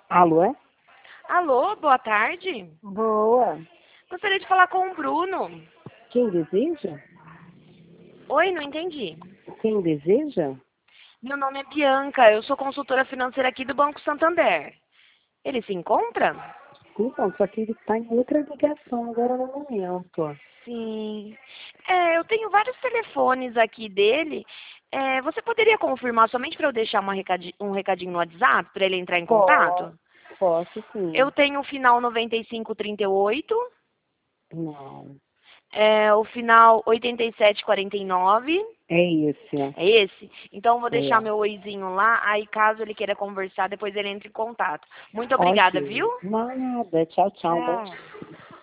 Alô, é? Alô, boa tarde. Boa. Gostaria de falar com o Bruno. Quem deseja? Oi, não entendi. Quem deseja? Meu nome é Bianca, eu sou consultora financeira aqui do Banco Santander. Ele se encontra? Então, só que ele está em outra ligação agora no momento. Sim. Eu tenho vários telefones aqui dele. Você poderia confirmar somente para eu deixar um recadinho no WhatsApp para ele entrar em Posso, contato? posso Eu sim. tenho o final 9538, Não, o final 8749. é esse. É esse? Então eu vou deixar É. meu oizinho lá, aí caso ele queira conversar, depois ele entre em contato. Muito obrigada, Ok. viu? Nada. Tchau, tchau. Bom Tchau. dia.